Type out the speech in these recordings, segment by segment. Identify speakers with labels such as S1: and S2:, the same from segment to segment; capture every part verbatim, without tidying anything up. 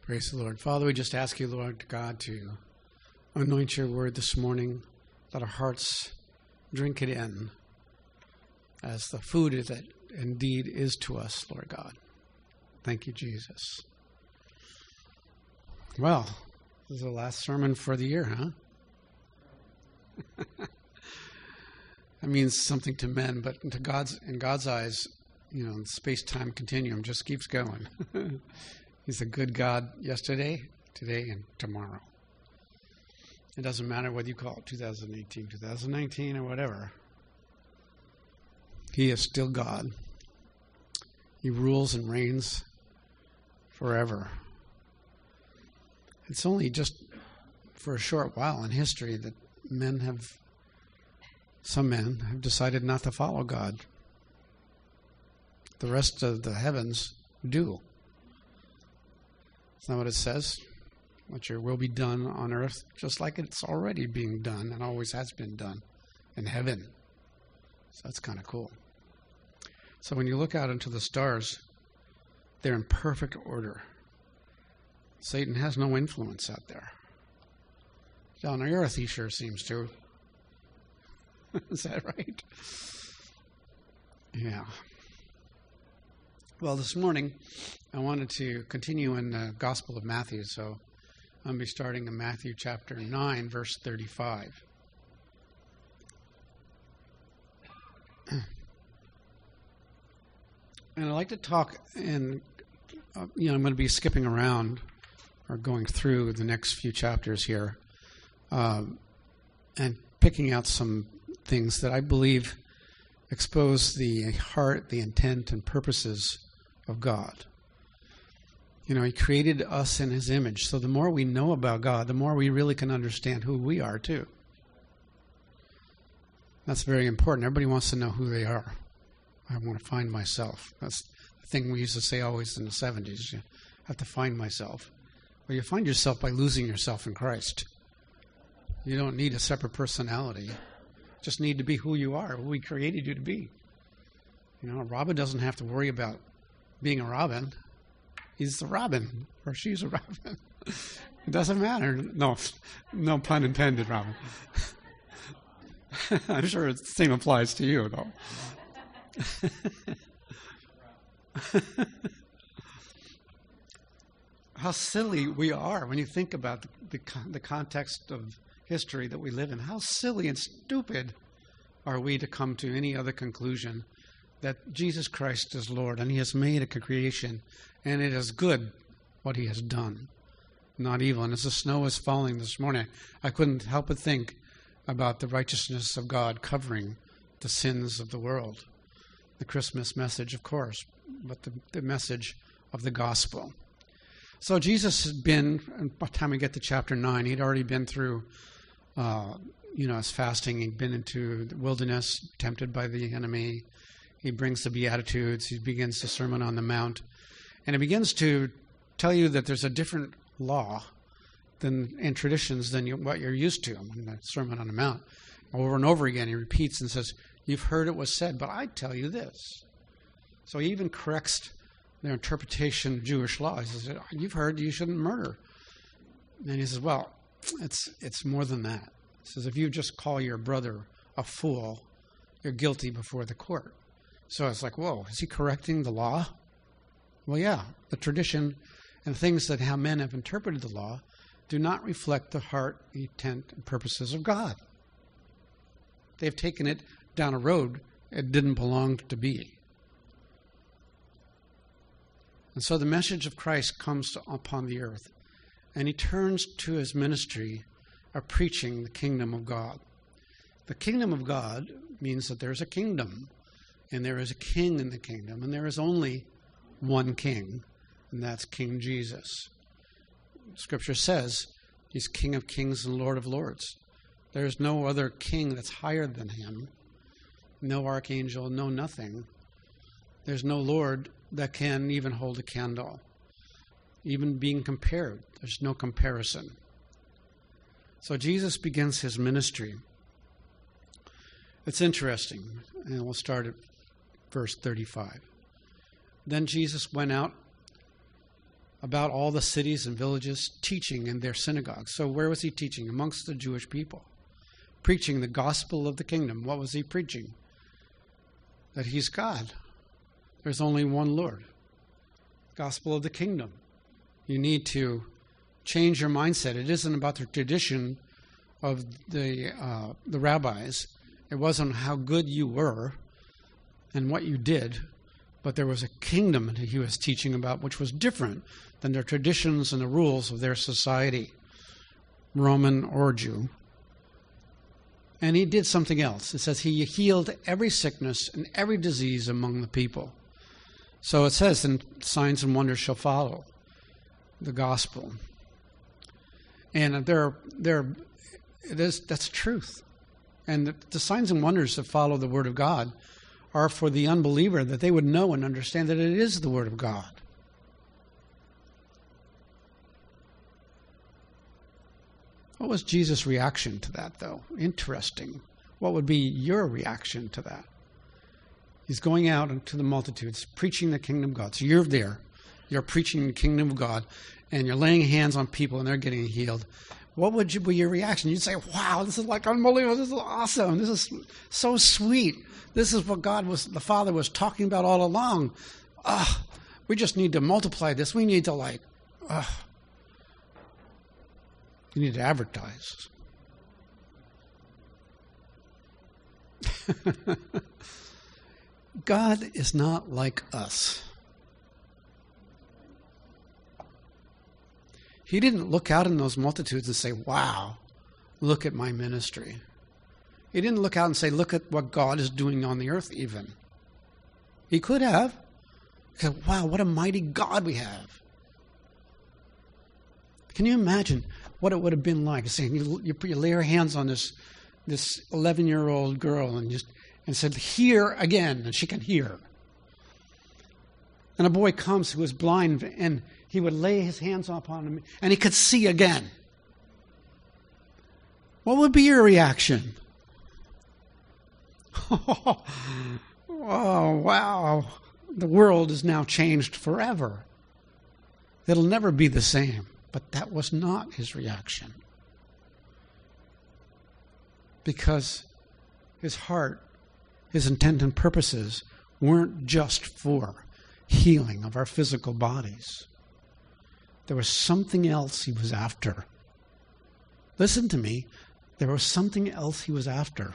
S1: Praise the Lord. Father, we just ask you, Lord God, to anoint your word this morning. Let our hearts drink it in as the food that indeed is to us, Lord God. Thank you, Jesus. Well, this is the last sermon for the year, huh? That means something to men, but to God's in God's eyes, you know, the space-time continuum just keeps going. He's a good God yesterday, today, and tomorrow. It doesn't matter whether you call it two thousand eighteen, two thousand nineteen, or whatever. He is still God. He rules and reigns forever. It's only just for a short while in history that men have, some men have decided not to follow God. The rest of the heavens do. Isn't that what it says? Let your will be done on earth, just like it's already being done and always has been done in heaven. So that's kind of cool. So when you look out into the stars, they're in perfect order. Satan has no influence out there. Down on earth, he sure seems to. Is that right? Yeah. Well, this morning, I wanted to continue in the Gospel of Matthew, so I'm going to be starting in Matthew chapter nine, verse thirty-five. And I'd like to talk, and uh, you know, I'm going to be skipping around or going through the next few chapters here, um, and picking out some things that I believe expose the heart, the intent, and purposes of God. You know, he created us in his image. So the more we know about God, the more we really can understand who we are too. That's very important. Everybody wants to know who they are. I want to find myself. That's the thing we used to say always in the seventies. You have to find myself. Well, you find yourself by losing yourself in Christ. You don't need a separate personality. You just need to be who you are, who he created you to be. You know, a robin doesn't have to worry about being a robin. He's the robin, or she's a robin. It doesn't matter. No, no pun intended, Robin. I'm sure the same applies to you, though. How silly we are when you think about the, the, the context of history that we live in. How silly and stupid are we to come to any other conclusion that Jesus Christ is Lord and he has made a creation and it is good what he has done, not evil. And as the snow is falling this morning, I couldn't help but think about the righteousness of God covering the sins of the world. The Christmas message, of course, but the, the message of the gospel. So Jesus had been, by the time we get to chapter nine, he'd already been through, uh, you know, his fasting. He'd been into the wilderness, tempted by the enemy. He brings the Beatitudes. He begins the Sermon on the Mount. And it begins to tell you that there's a different law than and traditions than you, what you're used to in the Sermon on the Mount. Over and over again, he repeats and says, you've heard it was said, but I tell you this. So he even corrects their interpretation of Jewish law. He says, you've heard you shouldn't murder. And he says, well, it's it's more than that. He says, if you just call your brother a fool, you're guilty before the court. So it's like, whoa, is he correcting the law? Well, yeah, the tradition and things that how men have interpreted the law do not reflect the heart, intent, and purposes of God. They've taken it down a road it didn't belong to be. And so the message of Christ comes upon the earth, and he turns to his ministry of preaching the kingdom of God. The kingdom of God means that there's a kingdom, and there is a king in the kingdom, and there is only one king, and that's King Jesus. Scripture says he's King of kings and Lord of lords. There's no other king that's higher than him, no archangel, no nothing. There's no Lord that can even hold a candle, even being compared. There's no comparison. So Jesus begins his ministry. It's interesting, and we'll start at verse thirty-five. Then Jesus went out about all the cities and villages, teaching in their synagogues. So where was he teaching? Amongst the Jewish people. Preaching the gospel of the kingdom. What was he preaching? That he's God. There's only one Lord. Gospel of the kingdom. You need to change your mindset. It isn't about the tradition of the uh, the rabbis. It wasn't how good you were and what you did, but there was a kingdom that he was teaching about which was different than the traditions and the rules of their society, Roman or Jew. And he did something else. It says he healed every sickness and every disease among the people. So it says, and signs and wonders shall follow the gospel. And there, there, it is, that's truth. And the, the signs and wonders that follow the word of God are for the unbeliever, that they would know and understand that it is the word of God. What was Jesus' reaction to that, though? Interesting. What would be your reaction to that? He's going out into the multitudes, preaching the kingdom of God. So you're there. You're preaching the kingdom of God, and you're laying hands on people, and they're getting healed. What would you, be your reaction? You'd say, wow, this is like unbelievable. This is awesome. This is so sweet. This is what God was, the Father was talking about all along. Ah, we just need to multiply this. We need to like, ah. You need to advertise. God is not like us. He didn't look out in those multitudes and say, wow, look at my ministry. He didn't look out and say, look at what God is doing on the earth even. He could have. He said, wow, what a mighty God we have. Can you imagine what it would have been like? Saying you, you, you lay your hands on this this eleven-year-old girl and just and said, hear again, and she can hear. And a boy comes who is blind, and he would lay his hands upon him, and he could see again. What would be your reaction? Oh, wow. The world is now changed forever. It'll never be the same. But that was not his reaction. Because his heart, his intent and purposes weren't just for healing of our physical bodies. There was something else he was after. Listen to me. There was something else he was after.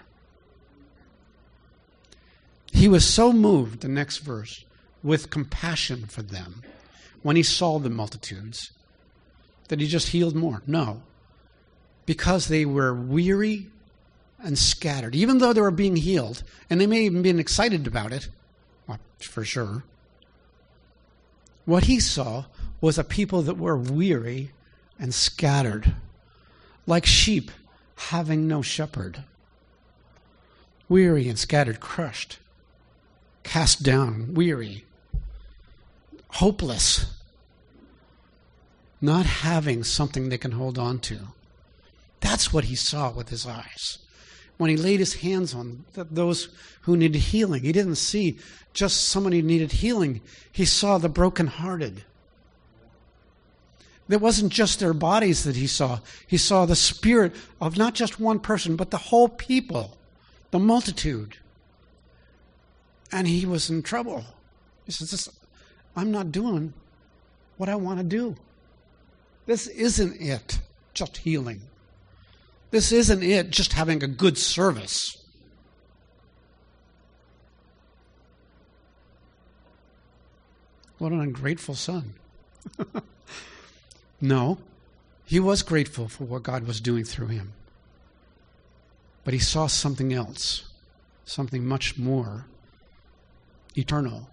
S1: He was so moved, the next verse, with compassion for them when he saw the multitudes, that he just healed more. No. Because they were weary and scattered. Even though they were being healed, and they may even been excited about it, well, for sure. What he saw was a people that were weary and scattered, like sheep having no shepherd. Weary and scattered, crushed, cast down, weary, hopeless. Not having something they can hold on to. That's what he saw with his eyes. When he laid his hands on those who needed healing, he didn't see just someone who needed healing. He saw the brokenhearted. It wasn't just their bodies that he saw. He saw the spirit of not just one person, but the whole people, the multitude. And he was in trouble. He says, I'm not doing what I want to do. This isn't it, just healing. This isn't it, just having a good service. What an ungrateful son. No, he was grateful for what God was doing through him. But he saw something else, something much more eternal.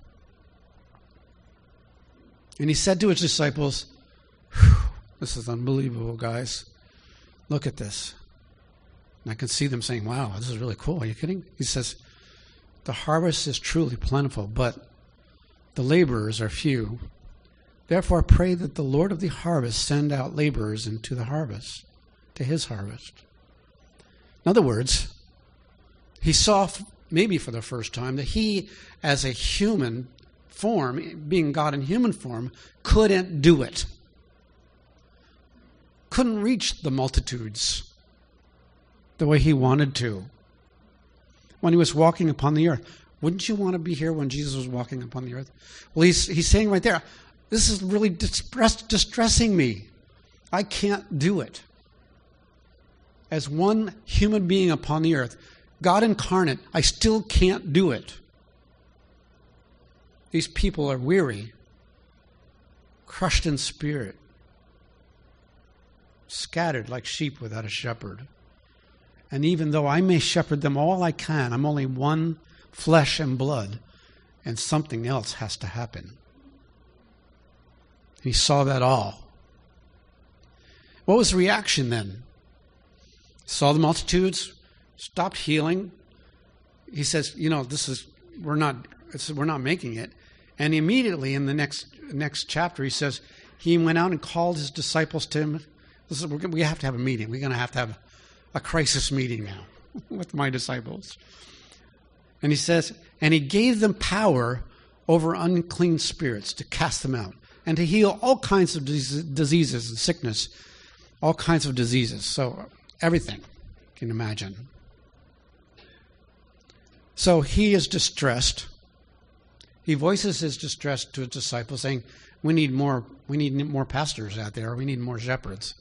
S1: And he said to his disciples, this is unbelievable, guys. Look at this. And I can see them saying, wow, this is really cool. Are you kidding? He says, the harvest is truly plentiful, but the laborers are few. Therefore, I pray that the Lord of the harvest send out laborers into the harvest, to his harvest. In other words, he saw, maybe for the first time, that he, as a human, form, being God in human form, couldn't do it. Couldn't reach the multitudes the way he wanted to when he was walking upon the earth. Wouldn't you want to be here when Jesus was walking upon the earth? Well, he's, he's saying right there, this is really distress, distressing me. I can't do it. As one human being upon the earth, God incarnate, I still can't do it. These people are weary, crushed in spirit, scattered like sheep without a shepherd. And even though I may shepherd them all I can, I'm only one flesh and blood, and something else has to happen. He saw that all. What was the reaction then? Saw the multitudes, stopped healing. He says, you know, this is, we're not, it's, we're not making it. And immediately in the next next chapter, he says, he went out and called his disciples to him. This is, we're, we have to have a meeting. We're going to have to have a crisis meeting now with my disciples. And he says, and he gave them power over unclean spirits to cast them out and to heal all kinds of diseases and sickness, all kinds of diseases. So everything you can imagine. So he is distressed. He voices his distress to his disciples, saying, we need more, we need more pastors out there. We need more shepherds.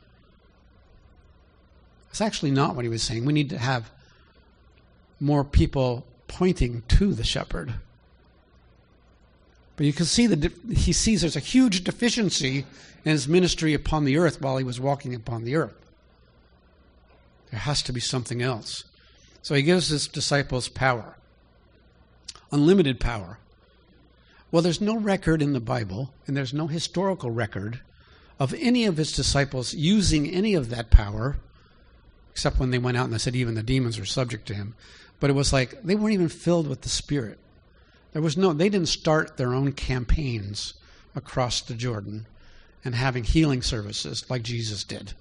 S1: It's actually not what he was saying. We need to have more people pointing to the shepherd. But you can see that he sees there's a huge deficiency in his ministry upon the earth while he was walking upon the earth. There has to be something else. So he gives his disciples power, unlimited power. Well, there's no record in the Bible, and there's no historical record of any of his disciples using any of that power, except when they went out and they said even the demons were subject to him. But it was like they weren't even filled with the Spirit. There was no, they didn't start their own campaigns across the Jordan and having healing services like Jesus did.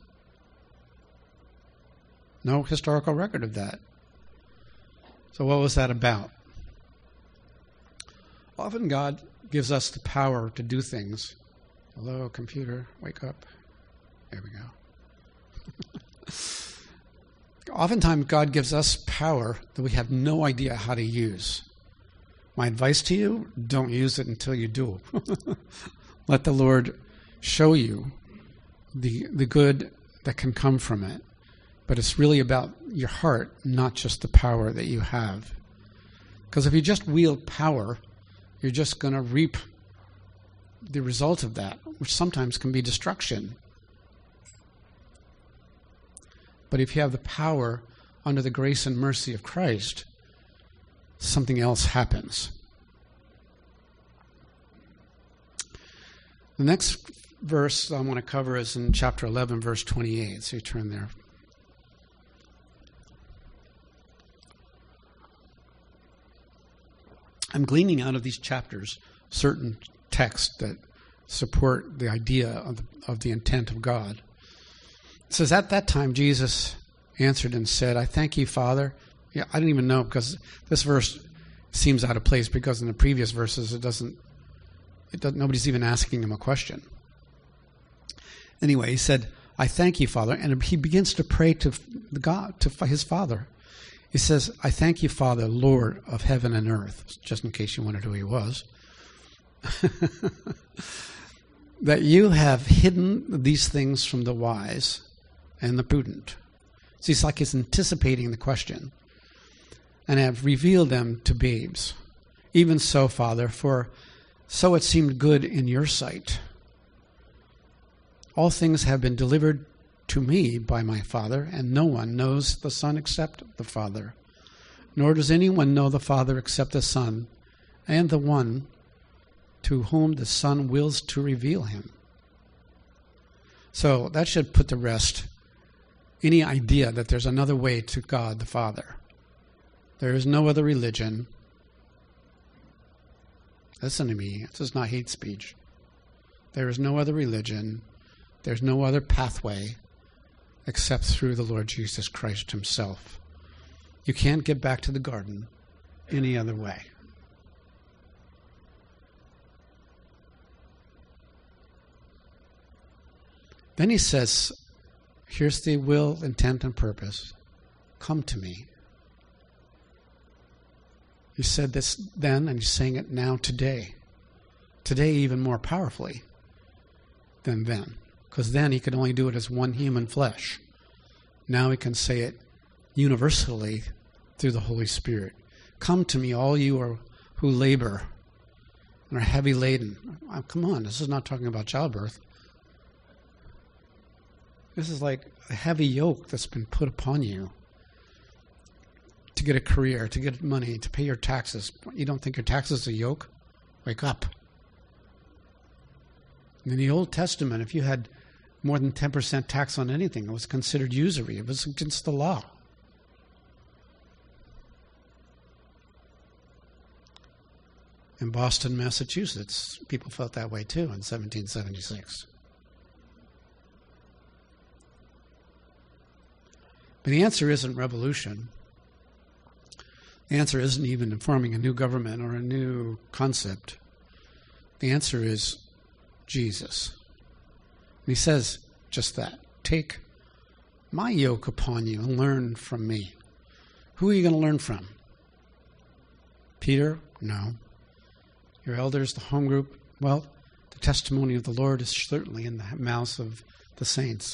S1: No historical record of that. So what was that about? Often God gives us the power to do things. Hello, computer, wake up. There we go. Oftentimes God gives us power that we have no idea how to use. My advice to you, don't use it until you do. Let the Lord show you the the good that can come from it. But it's really about your heart, not just the power that you have. Because if you just wield power, you're just going to reap the result of that, which sometimes can be destruction. But if you have the power under the grace and mercy of Christ, something else happens. The next verse I want to cover is in chapter eleven, verse twenty-eight. So you turn there. I'm gleaning out of these chapters certain texts that support the idea of the, of the intent of God. It says, at that time Jesus answered and said, I thank you, Father. Yeah, I didn't even know because this verse seems out of place because in the previous verses it doesn't, it doesn't nobody's even asking him a question. Anyway, he said, I thank you, Father. And he begins to pray to God, to his Father. He says, I thank you, Father, Lord of heaven and earth, just in case you wondered who he was, that you have hidden these things from the wise and the prudent. See, it's like he's anticipating the question, and have revealed them to babes. Even so, Father, for so it seemed good in your sight. All things have been delivered to me by my Father, and no one knows the Son except the Father. Nor does anyone know the Father except the Son, and the one to whom the Son wills to reveal him. So that should put to rest any idea that there's another way to God the Father. There is no other religion. Listen to me, this is not hate speech. There is no other religion. There's no other pathway except through the Lord Jesus Christ himself. You can't get back to the garden any other way. Then he says, here's the will, intent, and purpose. Come to me. He said this then, and he's saying it now today. Today even more powerfully than then. Because then he could only do it as one human flesh. Now he can say it universally through the Holy Spirit. Come to me, all you are, who labor and are heavy laden. Oh, come on, this is not talking about childbirth. This is like a heavy yoke that's been put upon you to get a career, to get money, to pay your taxes. You don't think your taxes are a yoke? Wake up. In the Old Testament, if you had more than ten percent tax on anything, it was considered usury. It was against the law. In Boston, Massachusetts, people felt that way too in seventeen seventy-six. But the answer isn't revolution. The answer isn't even forming a new government or a new concept. The answer is Jesus. And he says just that. Take my yoke upon you and learn from me. Who are you going to learn from? Peter? No. Your elders, the home group? Well, the testimony of the Lord is certainly in the mouths of the saints.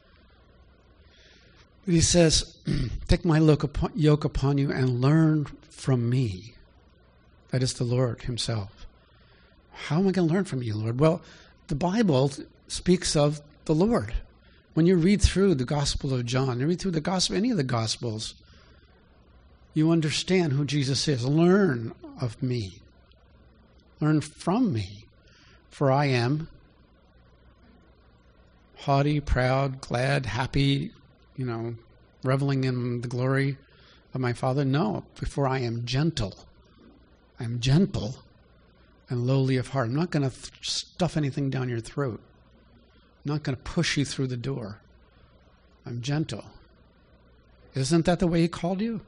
S1: But he says, take my yoke upon you and learn from me. That is the Lord himself. How am I going to learn from you, Lord? Well, the Bible speaks of the Lord. When you read through the Gospel of John, you read through the Gospel, any of the Gospels, you understand who Jesus is. Learn of me. Learn from me. For I am haughty, proud, glad, happy, you know, reveling in the glory of my Father. No, before I am gentle. I am gentle and lowly of heart. I'm not going to th- stuff anything down your throat. I'm not going to push you through the door. I'm gentle. Isn't that the way he called you?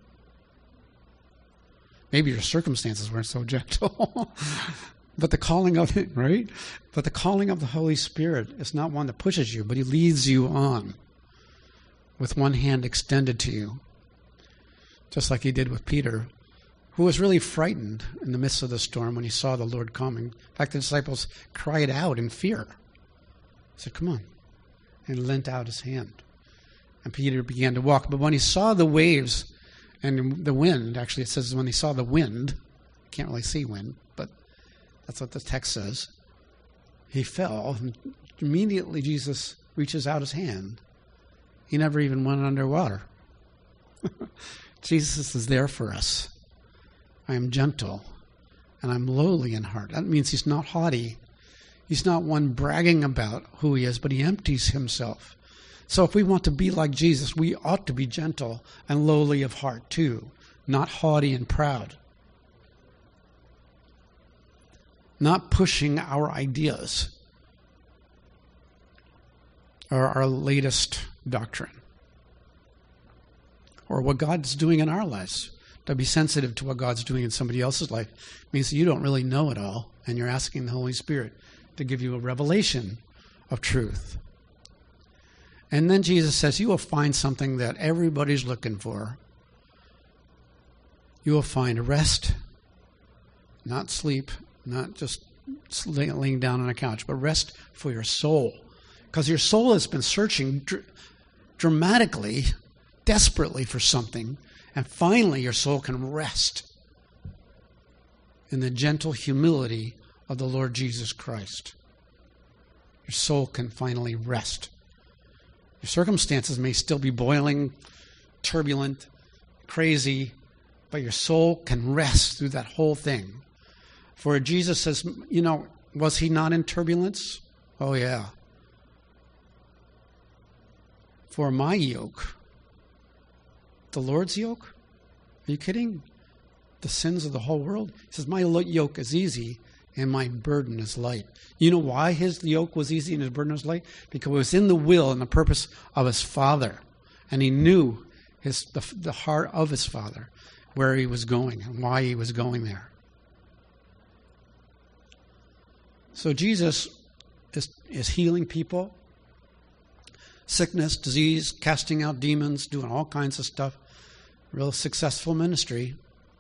S1: Maybe your circumstances weren't so gentle. But the calling of it, right? But the calling of the Holy Spirit is not one that pushes you, but he leads you on with one hand extended to you. Just like he did with Peter, who was really frightened in the midst of the storm when he saw the Lord coming. In fact, the disciples cried out in fear. He said, come on. And lent out his hand. And Peter began to walk. But when he saw the waves and the wind, actually it says when he saw the wind, can't really see wind, but that's what the text says, he fell. And immediately Jesus reaches out his hand. He never even went underwater. Jesus is there for us. I am gentle and I'm lowly in heart. That means he's not haughty. He's not one bragging about who he is, but he empties himself. So if we want to be like Jesus, we ought to be gentle and lowly of heart too, not haughty and proud. Not pushing our ideas or our latest doctrine or what God's doing in our lives. To be sensitive to what God's doing in somebody else's life means that you don't really know it all, and you're asking the Holy Spirit to give you a revelation of truth. And then Jesus says, you will find something that everybody's looking for. You will find rest, not sleep, not just laying down on a couch, but rest for your soul. Because your soul has been searching dr- dramatically, desperately for something. And finally, your soul can rest in the gentle humility of the Lord Jesus Christ. Your soul can finally rest. Your circumstances may still be boiling, turbulent, crazy, but your soul can rest through that whole thing. For Jesus says, you know, was he not in turbulence? Oh, yeah. For my yoke, the Lord's yoke? Are you kidding? The sins of the whole world? He says, my yoke is easy and my burden is light. You know why his yoke was easy and his burden was light? Because it was in the will and the purpose of his Father. And he knew his the, the heart of his Father, where he was going and why he was going there. So Jesus is, is healing people. sickness, disease, casting out demons, doing all kinds of stuff. Real successful ministry.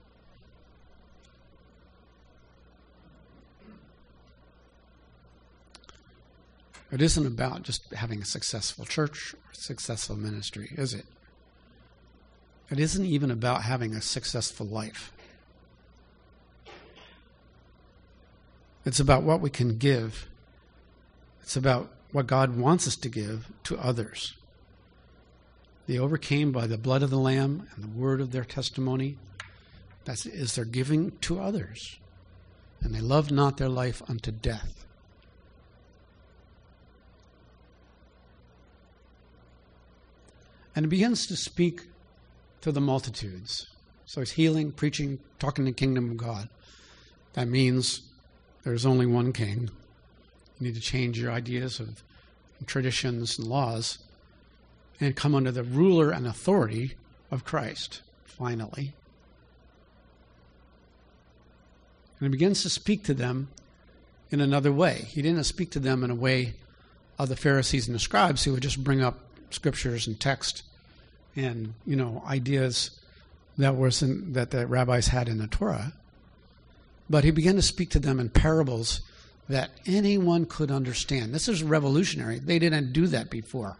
S1: It isn't about just having a successful church or successful ministry, is it? It isn't even about having a successful life. It's about what we can give. It's about what God wants us to give to others. They overcame by the blood of the Lamb and the word of their testimony. That is their giving to others. And they loved not their life unto death. And he begins to speak to the multitudes. So he's healing, preaching, talking the kingdom of God. That means there's only one king. You need to change your ideas of traditions and laws and come under the ruler and authority of Christ, finally. And he begins to speak to them in another way. He didn't speak to them in a way of the Pharisees and the scribes who would just bring up scriptures and text and, you know, ideas that was in, that the rabbis had in the Torah. But he began to speak to them in parables that anyone could understand. This is revolutionary. They didn't do that before.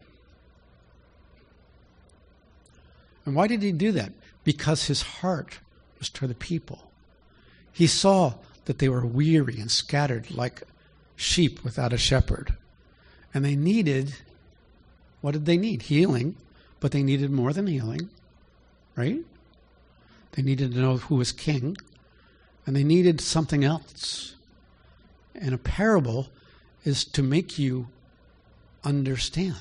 S1: And why did he do that? Because his heart was to the people. He saw that they were weary and scattered like sheep without a shepherd. And they needed, what did they need? Healing. But they needed more than healing, right? They needed to know who was king. And they needed something else. And a parable is to make you understand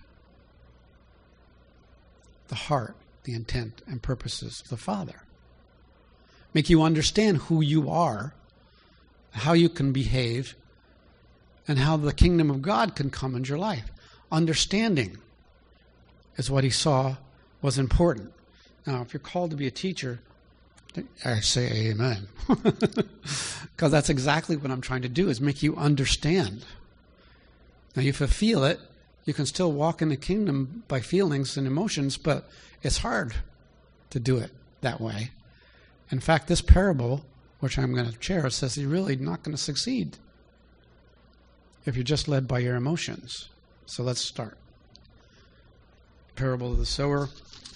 S1: the heart, the intent, and purposes of the Father. Make you understand who you are, how you can behave, and how the kingdom of God can come into your life. Understanding is what he saw was important. Now, if you're called to be a teacher, I say amen. Because that's exactly what I'm trying to do, is make you understand. Now, if you feel it, you can still walk in the kingdom by feelings and emotions, but it's hard to do it that way. In fact, this parable, which I'm going to share, says you're really not going to succeed if you're just led by your emotions. So let's start. Parable of the sower.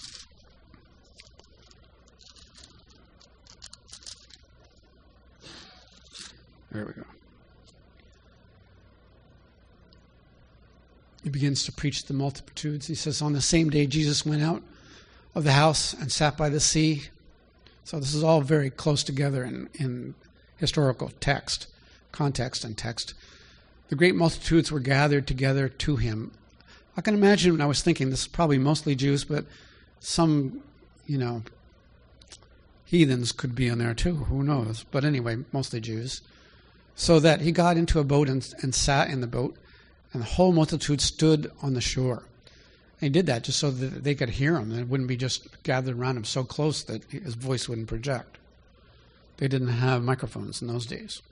S1: There we go. He begins to preach to the multitudes. He says, on the same day Jesus went out of the house and sat by the sea. So this is all very close together in, in historical text, context and text. The great multitudes were gathered together to him. I can imagine when I was thinking, this is probably mostly Jews, but some, you know, heathens could be in there too. Who knows? But anyway, mostly Jews. So that he got into a boat and, and sat in the boat, and the whole multitude stood on the shore. And he did that just so that they could hear him. It wouldn't be just gathered around him so close that his voice wouldn't project. They didn't have microphones in those days.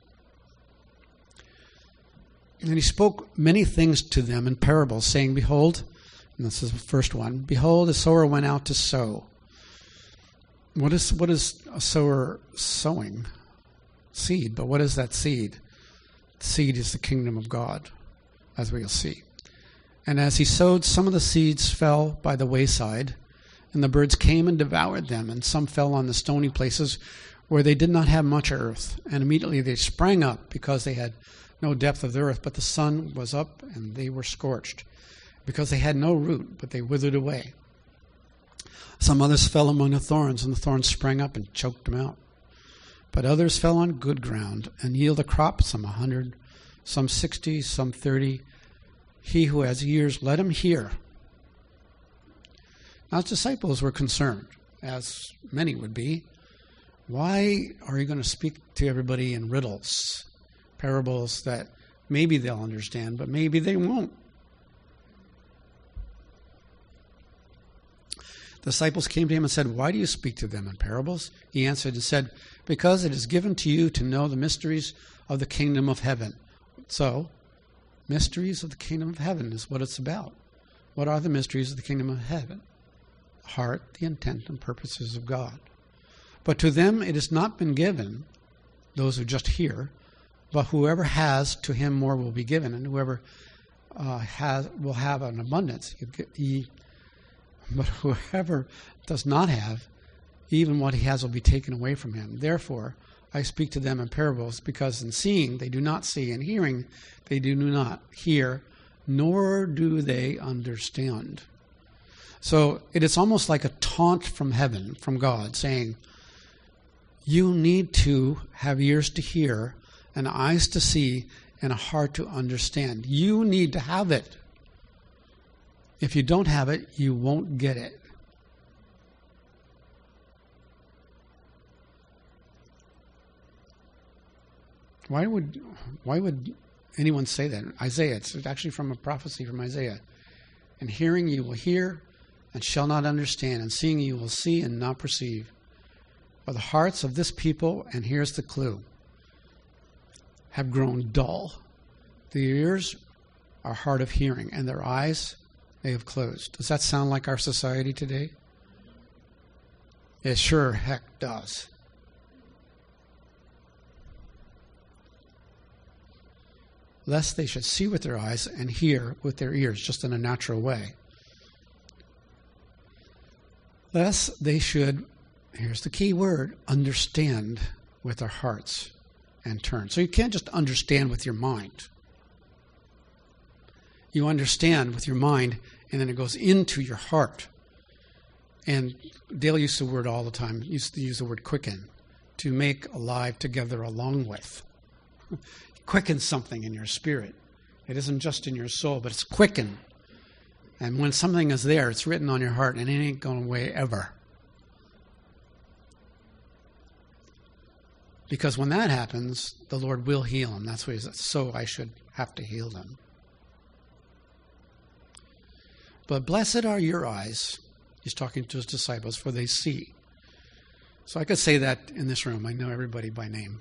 S1: And he spoke many things to them in parables, saying, behold, and this is the first one, behold, a sower went out to sow. What is, what is a sower sowing? Seed. But what is that seed? Seed is the kingdom of God, as we'll see. And as he sowed, some of the seeds fell by the wayside, and the birds came and devoured them, and some fell on the stony places where they did not have much earth, and immediately they sprang up because they had no depth of the earth, but the sun was up, and they were scorched, because they had no root, but they withered away. Some others fell among the thorns, and the thorns sprang up and choked them out. But others fell on good ground, and yielded a crop, some a hundred, some sixty, some thirty. He who has ears, let him hear. Now his disciples were concerned, as many would be. Why are you going to speak to everybody in riddles, parables that maybe they'll understand, but maybe they won't? The disciples came to him and said, why do you speak to them in parables? He answered and said, because it is given to you to know the mysteries of the kingdom of heaven. So, mysteries of the kingdom of heaven is what it's about. What are the mysteries of the kingdom of heaven? The heart, the intent, and purposes of God. But to them it has not been given, those who just hear, but whoever has, to him more will be given, and whoever uh, has will have an abundance. He, but whoever does not have, even what he has will be taken away from him. Therefore, I speak to them in parables, because in seeing they do not see, and hearing they do not hear, nor do they understand. So it is almost like a taunt from heaven, from God, saying, you need to have ears to hear, and eyes to see, and a heart to understand. You need to have it. If you don't have it, you won't get it. Why would why would anyone say that? Isaiah, it's actually from a prophecy from Isaiah. And hearing you will hear and shall not understand, and seeing you will see and not perceive. For the hearts of this people, and here's the clue, have grown dull. The ears are hard of hearing, and their eyes they have closed. Does that sound like our society today? It sure heck does. Lest they should see with their eyes and hear with their ears, just in a natural way. Lest they should, here's the key word, understand with their hearts and turn. So you can't just understand with your mind. You understand with your mind, and then it goes into your heart. And Dale used the word all the time, used to use the word quicken, to make alive together along with. Quicken something in your spirit. It isn't just in your soul, but it's quickened. And when something is there, it's written on your heart, and it ain't going away ever. Because when that happens, the Lord will heal them. That's what he said. So I should have to heal them. But blessed are your eyes. He's talking to his disciples, for they see. So I could say that in this room. I know everybody by name.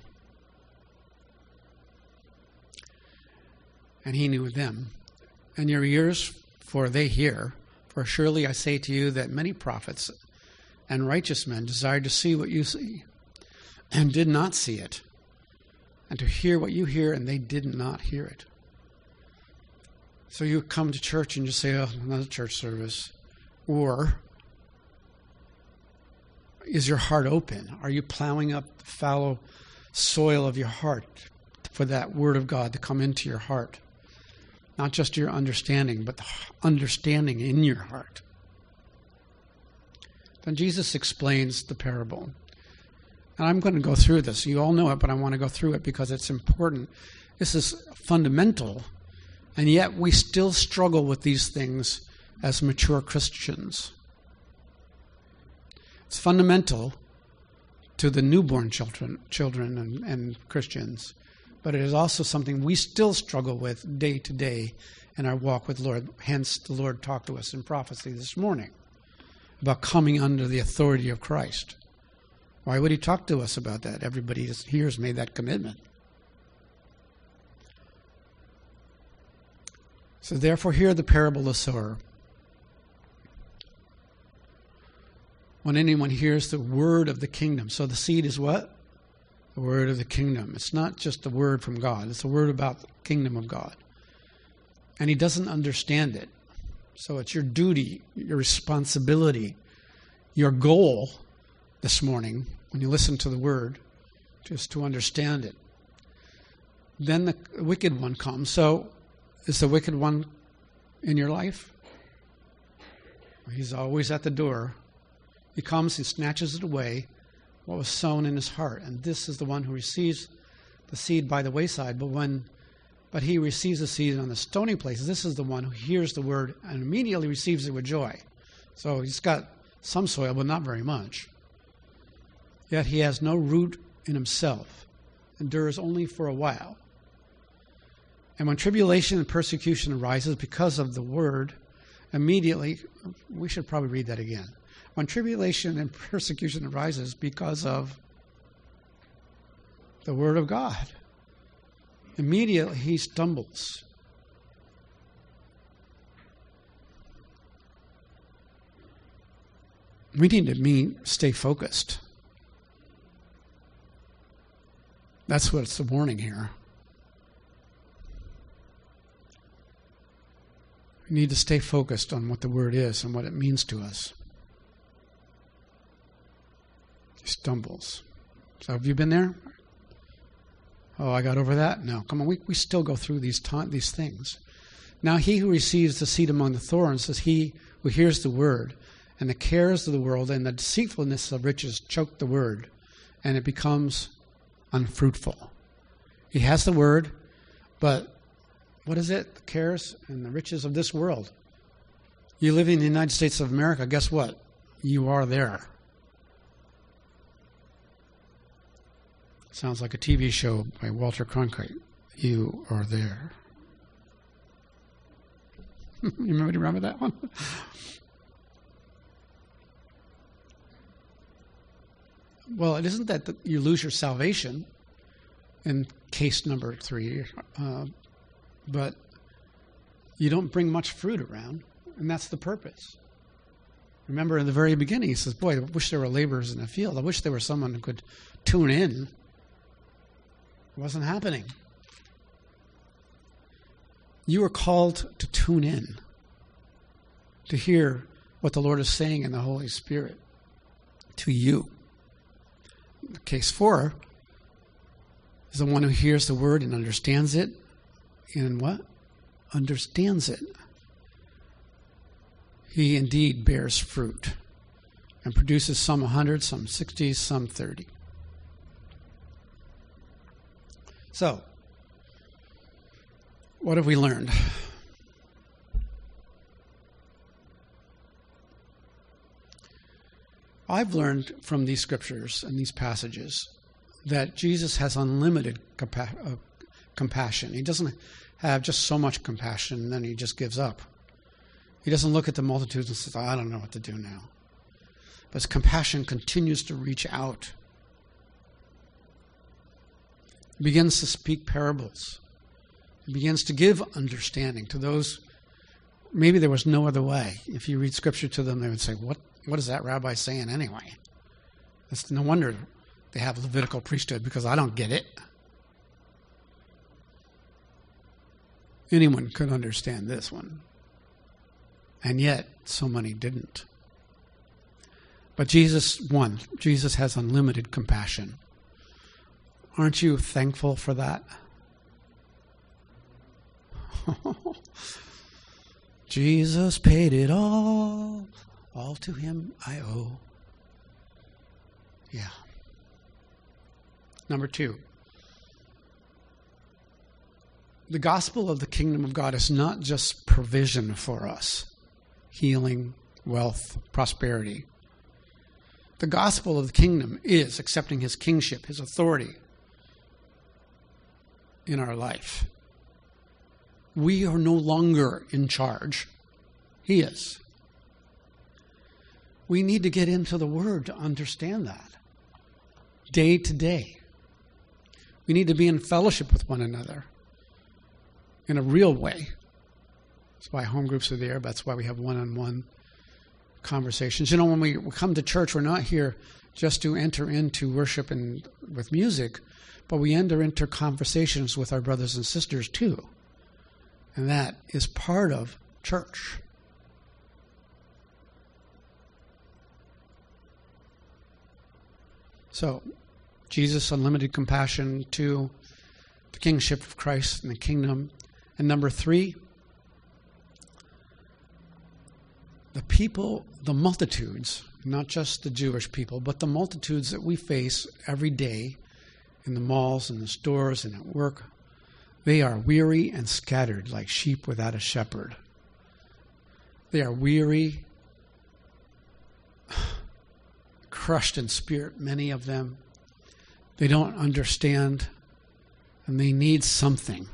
S1: And he knew them. And your ears, for they hear. For surely I say to you that many prophets and righteous men desired to see what you see, and did not see it, and to hear what you hear, and they did not hear it. So you come to church and you say, oh, another church service. Or is your heart open? Are you plowing up the fallow soil of your heart for that word of God to come into your heart? Not just your understanding, but the understanding in your heart. Then Jesus explains the parable. And I'm going to go through this. You all know it, but I want to go through it because it's important. This is fundamental, and yet we still struggle with these things as mature Christians. It's fundamental to the newborn children, children and, and Christians, but it is also something we still struggle with day to day in our walk with the Lord. Hence, the Lord talked to us in prophecy this morning about coming under the authority of Christ. Why would he talk to us about that? Everybody here has made that commitment. So therefore, hear the parable of the sower. When anyone hears the word of the kingdom. So the seed is what? The word of the kingdom. It's not just the word from God. It's the word about the kingdom of God. And he doesn't understand it. So it's your duty, your responsibility, your goal this morning, when you listen to the word, just to understand it. Then the wicked one comes. So is the wicked one in your life? He's always at the door. He comes, he snatches it away, what was sown in his heart. And this is the one who receives the seed by the wayside. But when, but he receives the seed on the stony places. This is the one who hears the word and immediately receives it with joy. So he's got some soil, but not very much. Yet he has no root in himself, endures only for a while. And when tribulation and persecution arises because of the word, immediately, we should probably read that again. When tribulation and persecution arises because of the word of God, immediately he stumbles. We need to mean, stay focused. That's what's the warning here. We need to stay focused on what the word is and what it means to us. Stumbles. So have you been there? Oh, I got over that? No. Come on, we, we still go through these ta- these things. Now he who receives the seed among the thorns is he who hears the word, and the cares of the world and the deceitfulness of riches choke the word, and it becomes unfruitful. He has the word, but what is it? The cares and the riches of this world. You live in the United States of America, guess what? You are there. Sounds like a T V show by Walter Cronkite. You are there. You remember, remember that one? Well, it isn't that you lose your salvation in case number three, uh, but you don't bring much fruit around, and that's the purpose. Remember in the very beginning, he says, boy, I wish there were laborers in the field. I wish there were someone who could tune in. It wasn't happening. You are called to tune in, to hear what the Lord is saying in the Holy Spirit to you. Case four is the one who hears the word and understands it, and what? Understands it. He indeed bears fruit and produces some one hundred, some sixty, some thirty. So, what have we learned? I've learned from these scriptures and these passages that Jesus has unlimited compa- uh, compassion. He doesn't have just so much compassion and then he just gives up. He doesn't look at the multitudes and says, I don't know what to do now. But his compassion continues to reach out. He begins to speak parables. He begins to give understanding to those. Maybe there was no other way. If you read scripture to them, they would say, what, what is that rabbi saying anyway? It's no wonder they have Levitical priesthood, because I don't get it. Anyone could understand this one. And yet, so many didn't. But Jesus won. Jesus has unlimited compassion. Aren't you thankful for that? Jesus paid it all. All to him I owe. Yeah. Number two. The gospel of the kingdom of God is not just provision for us. Healing, wealth, prosperity. The gospel of the kingdom is accepting his kingship, his authority in our life. We are no longer in charge. He is. We need to get into the Word to understand that. Day to day. We need to be in fellowship with one another in a real way. That's why home groups are there. That's why we have one-on-one conversations. You know, when we come to church, we're not here just to enter into worship and with music, but we enter into conversations with our brothers and sisters too. And that is part of church. So, Jesus' unlimited compassion, to the kingship of Christ and the kingdom. And number three, the people, the multitudes, not just the Jewish people, but the multitudes that we face every day in the malls and the stores and at work, they are weary and scattered like sheep without a shepherd. They are weary, crushed in spirit, many of them. They don't understand, and they need something.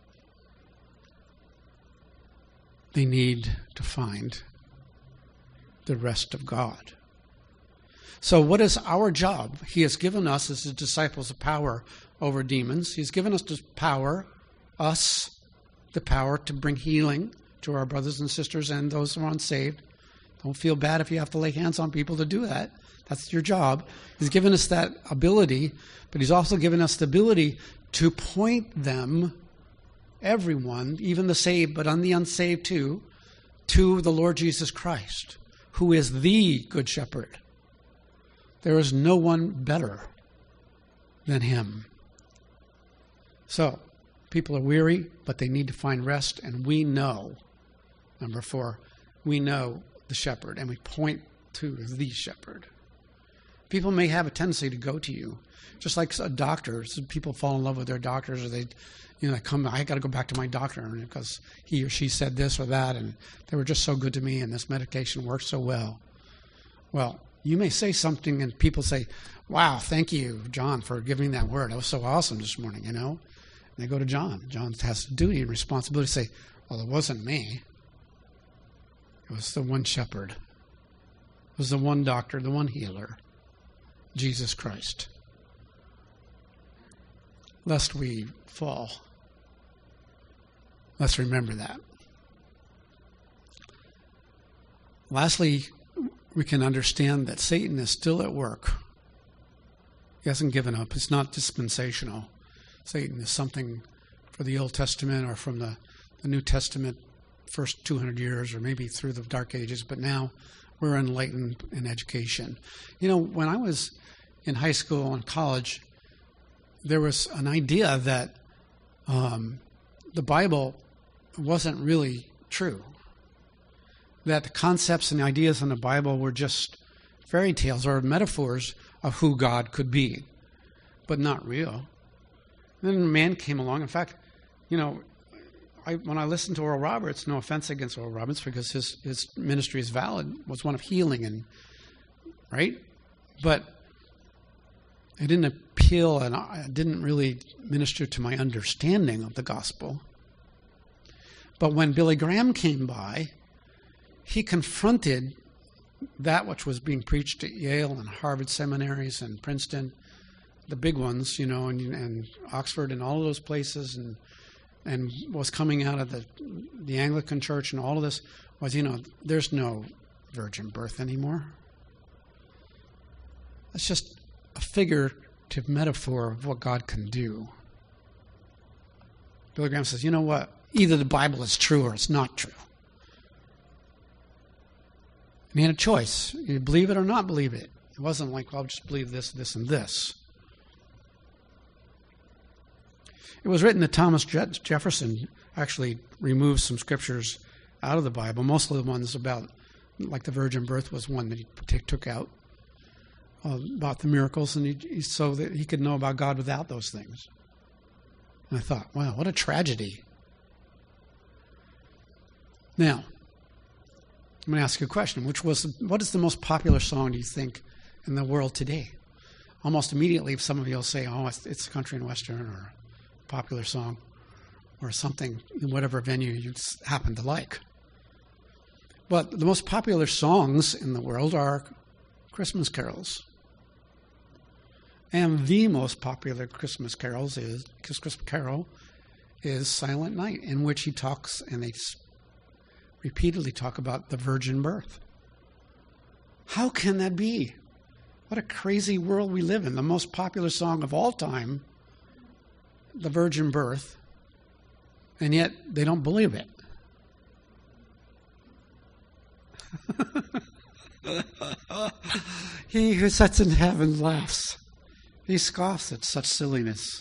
S1: They need to find the rest of God. So what is our job? He has given us as his disciples the power over demons. He's given us the power, us, the power to bring healing to our brothers and sisters and those who are unsaved. Don't feel bad if you have to lay hands on people to do that. That's your job. He's given us that ability, but he's also given us the ability to point them, everyone, even the saved, but on the unsaved too, to the Lord Jesus Christ, who is the Good Shepherd. There is no one better than him. So, people are weary, but they need to find rest, and we know, number four, we know the shepherd, and we point to the shepherd. People may have a tendency to go to you, just like a doctor. People fall in love with their doctors, or they, you know, they come, I got to go back to my doctor because he or she said this or that, and they were just so good to me, and this medication works so well. Well, you may say something, and people say, wow, thank you, John, for giving that word. That was so awesome this morning, you know. And they go to John. John has the duty and responsibility to say, well, it wasn't me. It was the one shepherd. It was the one doctor, the one healer, Jesus Christ. Lest we fall. Let's remember that. Lastly, we can understand that Satan is still at work. He hasn't given up. It's not dispensational. Satan is something for the Old Testament or from the, the New Testament, first two hundred years, or maybe through the Dark Ages, but now we're enlightened in education. You know, when I was in high school and college, there was an idea that um, the Bible wasn't really true, that the concepts and ideas in the Bible were just fairy tales or metaphors of who God could be, but not real. And then a man came along. In fact, you know, I, when I listened to Oral Roberts, no offense against Oral Roberts, because his, his ministry is valid, was one of healing, and right? But it didn't appeal, and it didn't really minister to my understanding of the gospel. But when Billy Graham came by, he confronted that which was being preached at Yale and Harvard seminaries and Princeton, the big ones, you know, and, and Oxford and all of those places, and and was coming out of the the Anglican Church, and all of this was, you know, there's no virgin birth anymore. It's just a figurative metaphor of what God can do. Billy Graham says, you know what? Either the Bible is true or it's not true. And he had a choice. You believe it or not believe it. It wasn't like, well, I'll just believe this, this, and this. It was written that Thomas Jefferson actually removed some scriptures out of the Bible. Most of the ones about, like the virgin birth was one that he took out, uh, about the miracles, and he, so that he could know about God without those things. And I thought, wow, what a tragedy. Now, I'm going to ask you a question. Which was the, what is the most popular song, do you think, in the world today? Almost immediately, some of you will say, oh, it's, it's country and western, or a popular song, or something in whatever venue you happen to like. But the most popular songs in the world are Christmas carols. And the most popular Christmas carols is Christmas carol is Silent Night, in which he talks, and they repeatedly talk about the virgin birth. How can that be? What a crazy world we live in. The most popular song of all time, the virgin birth, and yet they don't believe it. He who sits in heaven laughs. He scoffs at such silliness.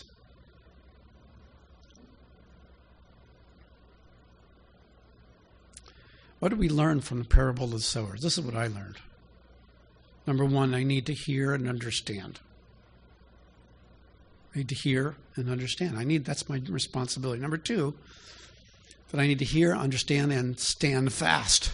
S1: What do we learn from the parable of the sowers? This is what I learned. Number one, I need to hear and understand. I need to hear and understand. I need, that's my responsibility. Number two, that I need to hear, understand, and stand fast.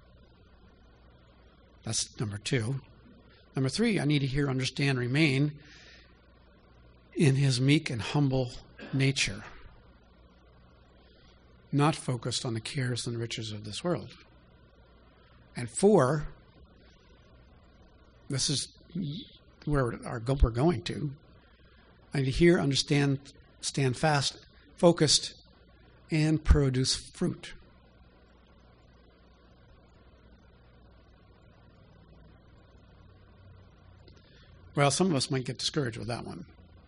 S1: That's number two. Number three, I need to hear, understand, remain in his meek and humble nature, not focused on the cares and riches of this world. And four, this is where our, we're going to, I need to hear, understand, stand fast, focused, and produce fruit. Well, some of us might get discouraged with that one.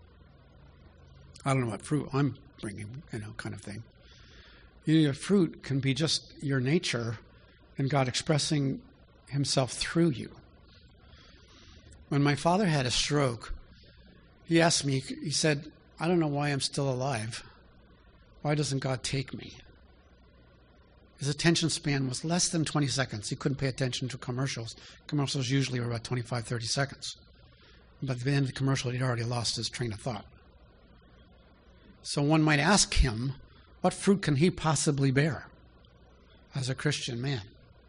S1: I don't know what fruit I'm bringing, you know, kind of thing. Your fruit can be just your nature and God expressing himself through you. When my father had a stroke, he asked me, he said, I don't know why I'm still alive. Why doesn't God take me? His attention span was less than twenty seconds. He couldn't pay attention to commercials. Commercials usually were about twenty-five, thirty seconds. But at the end of the commercial, he'd already lost his train of thought. So one might ask him, what fruit can he possibly bear as a Christian man?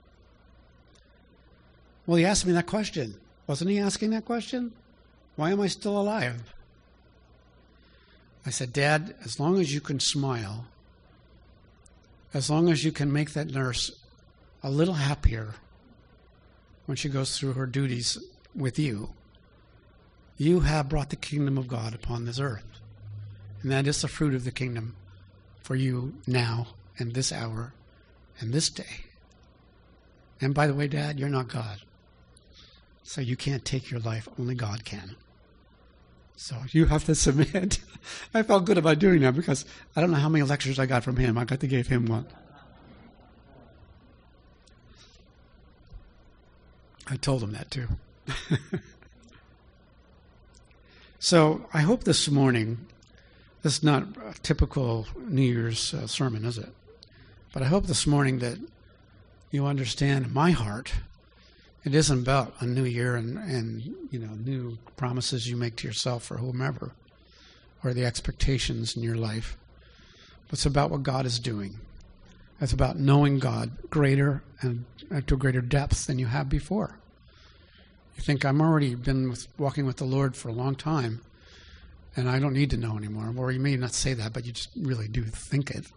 S1: Well, he asked me that question. Wasn't he asking that question? Why am I still alive? I said, Dad, as long as you can smile, as long as you can make that nurse a little happier when she goes through her duties with you, you have brought the kingdom of God upon this earth. And that is the fruit of the kingdom for you now and this hour and this day. And by the way, Dad, you're not God. So you can't take your life. Only God can. So you have to submit. I felt good about doing that because I don't know how many lectures I got from him. I got to give him one. I told him that too. So I hope this morning, this is not a typical New Year's uh, sermon, is it? But I hope this morning that you understand my heart. It isn't about a new year and, and you know new promises you make to yourself or whomever, or the expectations in your life. It's about what God is doing. It's about knowing God greater and, and to a greater depth than you have before. You think, I'm already been with, walking with the Lord for a long time, and I don't need to know anymore. Or you may not say that, but you just really do think it.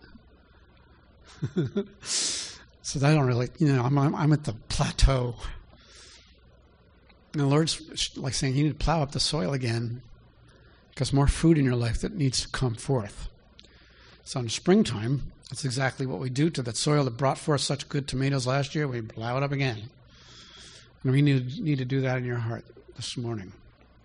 S1: So I don't really, you know, I'm, I'm at the plateau. And the Lord's like saying, you need to plow up the soil again because more fruit in your life that needs to come forth. So in springtime, that's exactly what we do to that soil that brought forth such good tomatoes last year. We plow it up again. And we need, need to do that in your heart this morning.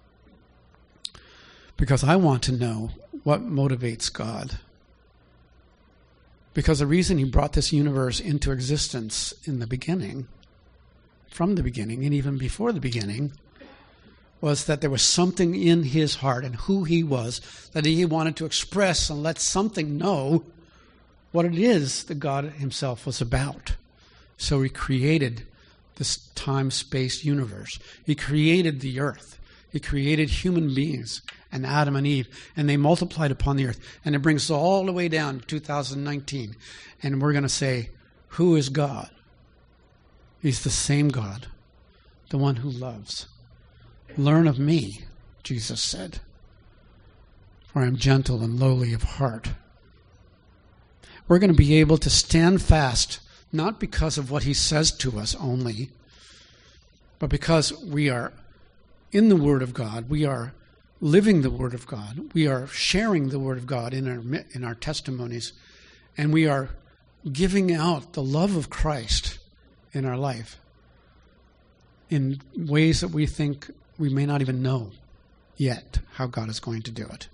S1: Because I want to know what motivates God. Because the reason he brought this universe into existence in the beginning, from the beginning and even before the beginning, was that there was something in his heart and who he was that he wanted to express and let something know what it is that God himself was about. So he created this time-space universe. He created the earth. He created human beings and Adam and Eve, and they multiplied upon the earth. And it brings us all the way down to two thousand nineteen. And we're going to say, who is God? He's the same God, the one who loves. Learn of me, Jesus said, for I am gentle and lowly of heart. We're going to be able to stand fast, not because of what he says to us only, but because we are in the Word of God. We are living the Word of God. We are sharing the Word of God in our, in our testimonies, and we are giving out the love of Christ in our life in ways that we think we may not even know yet how God is going to do it.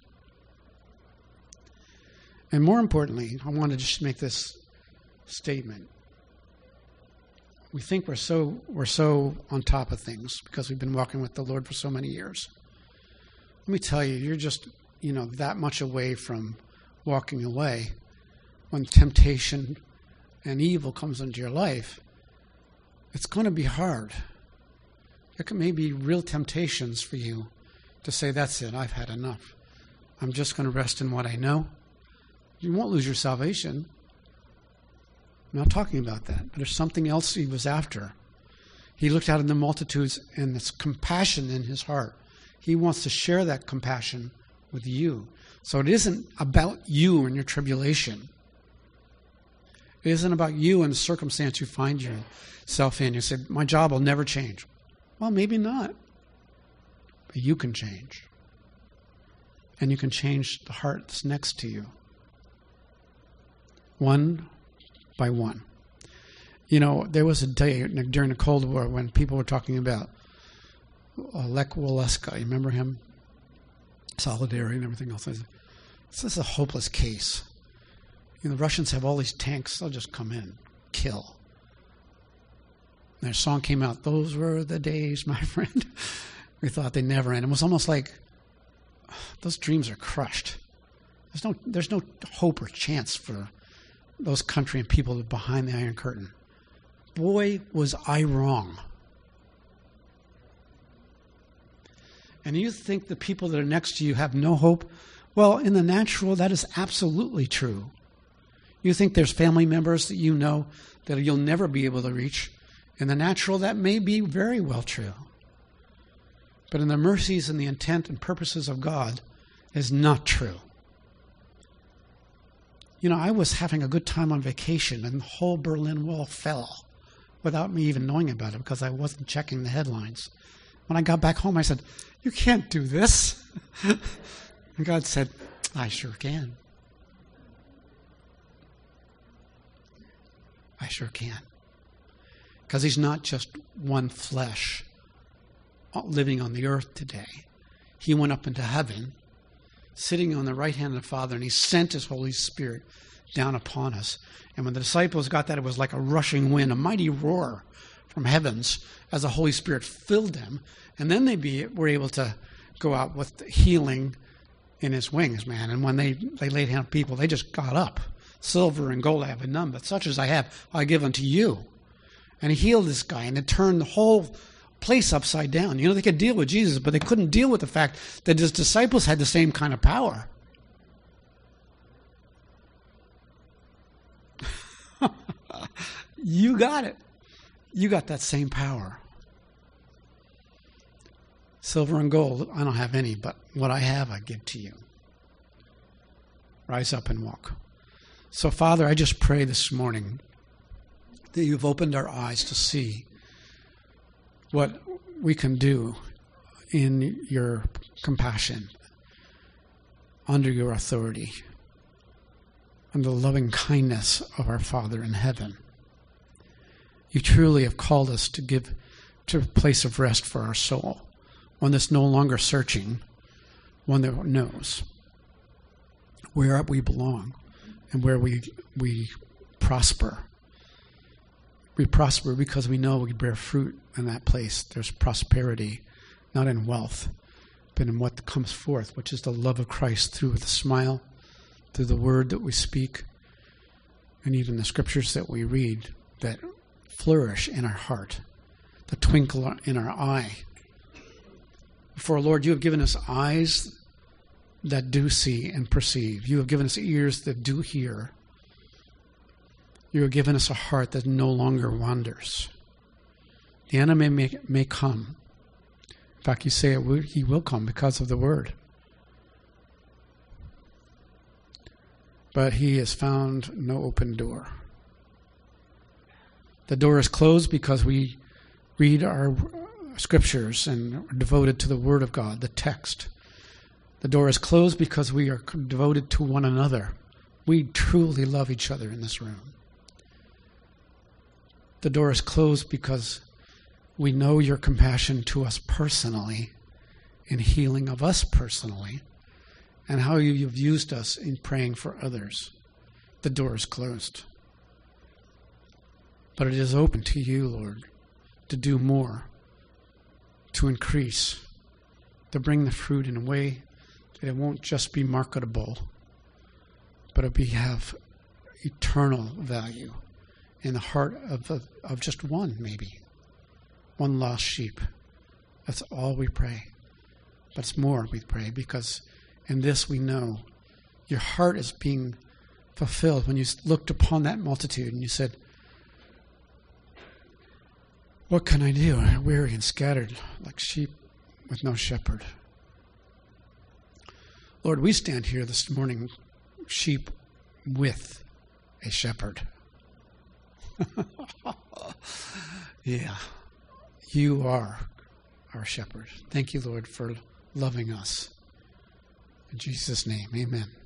S1: And more importantly, I want to just make this statement. We think we're so we're so on top of things because we've been walking with the Lord for so many years. Let me tell you, you're just, you know, that much away from walking away when temptation and evil comes into your life. It's going to be hard. There may be real temptations for you to say, that's it, I've had enough. I'm just going to rest in what I know. You won't lose your salvation. I'm not talking about that. But there's something else he was after. He looked out in the multitudes and there's compassion in his heart. He wants to share that compassion with you. So it isn't about you and your tribulation. It isn't about you and the circumstance you find yourself in. You say, my job will never change. Well, maybe not. But you can change. And you can change the heart that's next to you. One by one. You know, there was a day during the Cold War when people were talking about uh, Lech Walesa. You remember him? Solidarity and everything else. This is a hopeless case. You know, the Russians have all these tanks. They'll just come in, kill. And their song came out, "Those were the days, my friend." We thought they'd never end. It was almost like those dreams are crushed. There's no, there's no hope or chance for those country and people behind the Iron Curtain. Boy, was I wrong. And you think the people that are next to you have no hope? Well, in the natural, that is absolutely true. You think there's family members that you know that you'll never be able to reach. In the natural, that may be very well true. But in the mercies and the intent and purposes of God, is not true. You know, I was having a good time on vacation, and the whole Berlin Wall fell without me even knowing about it because I wasn't checking the headlines. When I got back home, I said, "You can't do this." And God said, "I sure can. I sure can." Because he's not just one flesh living on the earth today. He went up into heaven, sitting on the right hand of the Father, and he sent his Holy Spirit down upon us. And when the disciples got that, it was like a rushing wind, a mighty roar from heavens as the Holy Spirit filled them. And then they be, were able to go out with healing in his wings, man. And when they, they laid hands on people, they just got up. "Silver and gold I have none, but such as I have, I give unto you." And he healed this guy, and it turned the whole place upside down. You know, they could deal with Jesus, but they couldn't deal with the fact that his disciples had the same kind of power. You got it. You got that same power. Silver and gold, I don't have any, but what I have, I give to you. Rise up and walk. So, Father, I just pray this morning that you've opened our eyes to see what we can do in your compassion, under your authority, and the loving kindness of our Father in heaven. You truly have called us to give to a place of rest for our soul, one that's no longer searching, one that knows where we belong and where we we prosper. We prosper because we know we bear fruit in that place. There's prosperity, not in wealth, but in what comes forth, which is the love of Christ through the smile, through the word that we speak, and even the scriptures that we read that flourish in our heart, the twinkle in our eye. For, Lord, you have given us eyes that do see and perceive. You have given us ears that do hear. You have given us a heart that no longer wanders. The enemy may, may come. In fact, you say it will, he will come because of the word. But he has found no open door. The door is closed because we read our scriptures and are devoted to the word of God, the text. The door is closed because we are devoted to one another. We truly love each other in this room. The door is closed because we know your compassion to us personally in healing of us personally and how you've used us in praying for others. The door is closed. But it is open to you, Lord, to do more, to increase, to bring the fruit in a way that it won't just be marketable, but it be have eternal value in the heart of, of, of just one, maybe, one lost sheep. That's all we pray. But it's more we pray, because in this we know your heart is being fulfilled when you looked upon that multitude and you said, "What can I do? I'm weary and scattered like sheep with no shepherd." Lord, we stand here this morning, sheep with a shepherd. Yeah, you are our shepherd. Thank you, Lord, for loving us. In Jesus' name, amen.